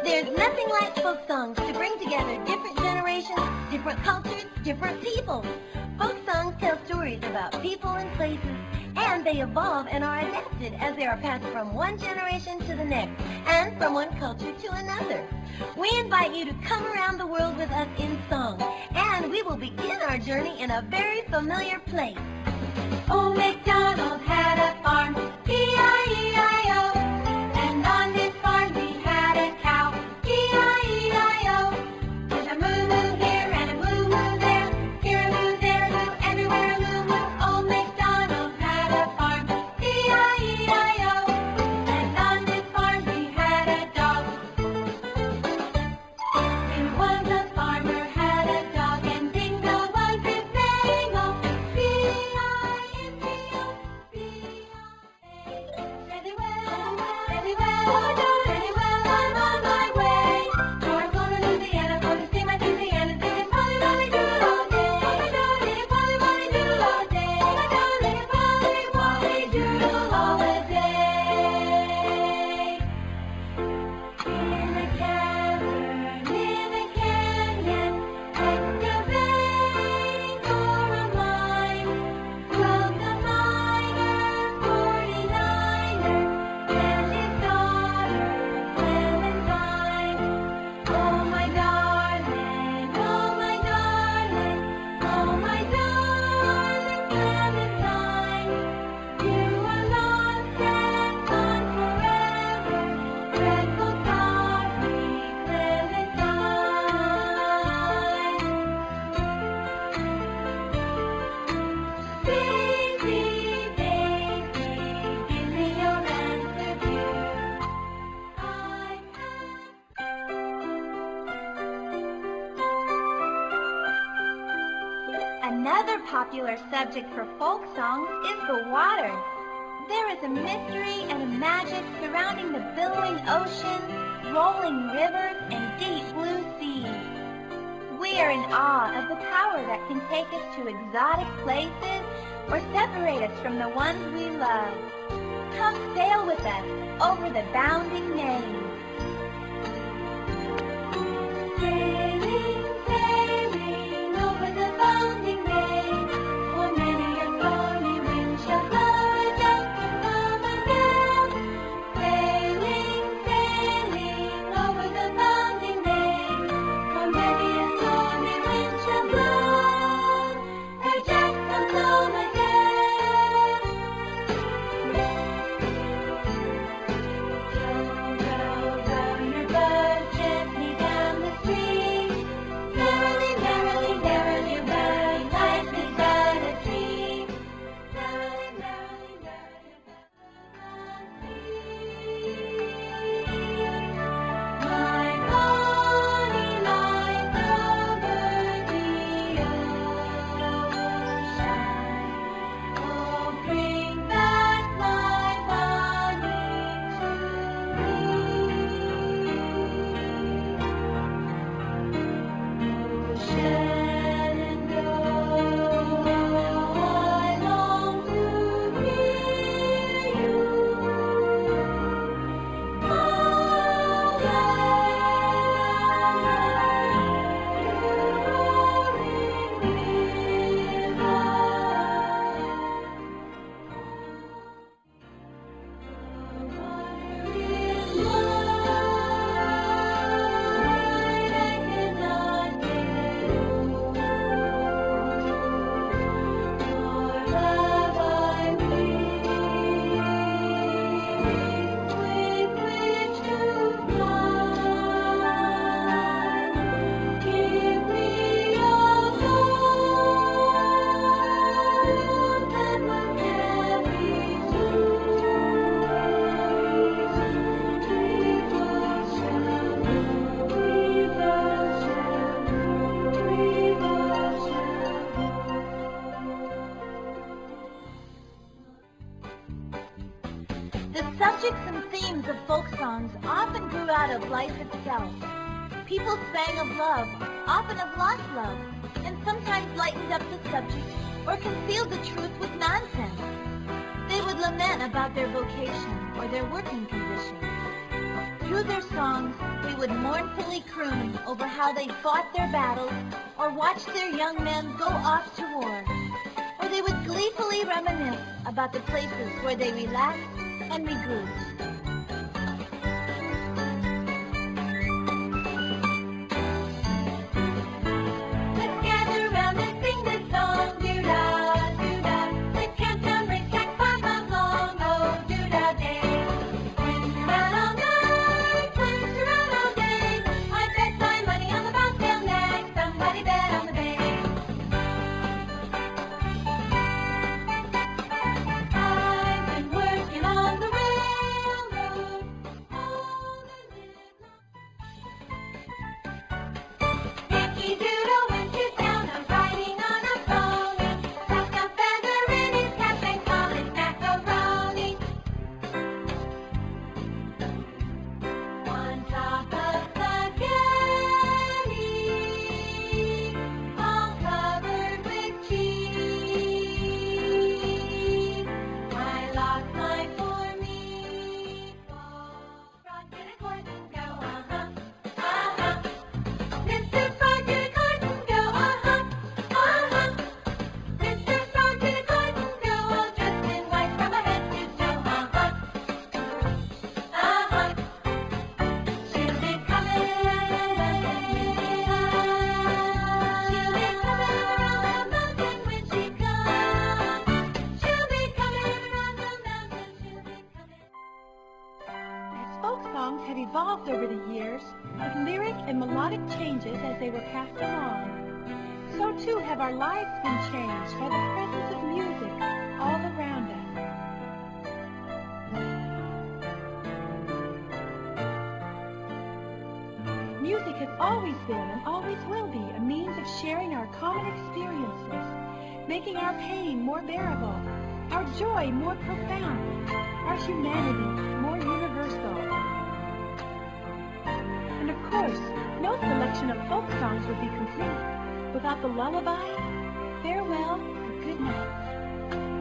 There's nothing like folk songs to bring together different generations, different cultures, different people. Folk songs tell stories about people and places, and they evolve and are adapted as they are passed from one generation to the next, and from one culture to another. We invite you to come around the world with us in song, and we will begin our journey in a very familiar place. Old MacDonald had a farm, E-I-E-I-O, and on his farm he had a cow, E-I-E-I-O. There's a moo-moo here and a moo-moo there, here a moo, there a moo, everywhere a moo-moo. Old MacDonald had a farm, E-I-E-I-O, and on his farm he had a dog. There was a farmer had a dog, and Dingo was his name, oh, D-I-N-G-O, D-I-A. Very well, very well, very well, I'm on my way. Oh, I'm going to Louisiana for to see my Louisiana, singing Polly Wolly Doodle all day. Singing Polly Wolly Doodle all day. Singing Polly Wolly Doodle all the day. In the cavern, in a canyon, excavating for a mine, dwelt a miner, 49er, and his daughter, Clementine. Oh, my darling, oh, my darling, oh, my darling Clementine. You are lost and gone forever, dreadful, sorry Clementine. Daisy, Daisy, give me your answer, dear. I've Another popular subject for folk songs is the water. There is a mystery and a magic surrounding the billowing ocean, rolling rivers, and deep blue seas. We are in awe of the power that can take us to exotic places or separate us from the ones we love. Come sail with us over the bounding main. Sailing, sailing over the bounding main, for many a stormy wind shall blow us out and come again. Sailing, sailing over the bounding main, for many a stormy wind shall blow her jack comes home again. Row, row your boat gently down the stream. Merrily, merrily, merrily, merrily, like beside a tree. Merrily, merrily, merrily, my body lies over the ocean. Oh, bring back my Bonnie to me. Shenandoah, I long to hear you. Far Give me a heart that will carry stories we both shall know, we both shall know, we both shall know. The subjects and themes of folk songs often grew out of life itself. People sang of love, often of lost love, and sometimes lightened up the subject or concealed the truth with nonsense. They would lament about their vocation or their working conditions. Through their songs, they would mournfully croon over how they fought their battles or watched their young men go off to war. Or they would gleefully reminisce about the places where they relaxed and regrouped. Let's gather round and sing this song, doo-dah, doo-dah. The countdown racetrack 5 miles long, oh doo-dah day. Twins around all night, twins around all day. I bet my money on the bobtail nag, somebody bet on the bay. I've been working on the railroad all the live long. Yankee Doodle went to town, I'm riding on a pony. Stuck a feather in his cap and call it macaroni. On top of spaghetti, all covered with cheese. I lost my poor meatball. Frog did a course and go, uh-huh. Mr. Frog did a course and go, uh-huh. Mr. Frog did a course and go, all dressed in white from head to toe, uh-huh. She'll be coming around the mountain when she comes. She'll be coming around the mountain, she'll be coming. As folk songs have evolved over the years, with lyric and melodic changes as they were passed along, so too have our lives been changed by the presence of music all around us. Music has always been and always will be a means of sharing our common experiences, making our pain more bearable, our joy more profound, our humanity more universal. And of course, no selection of folk songs would be complete without the lullaby, Farewell and Good Night.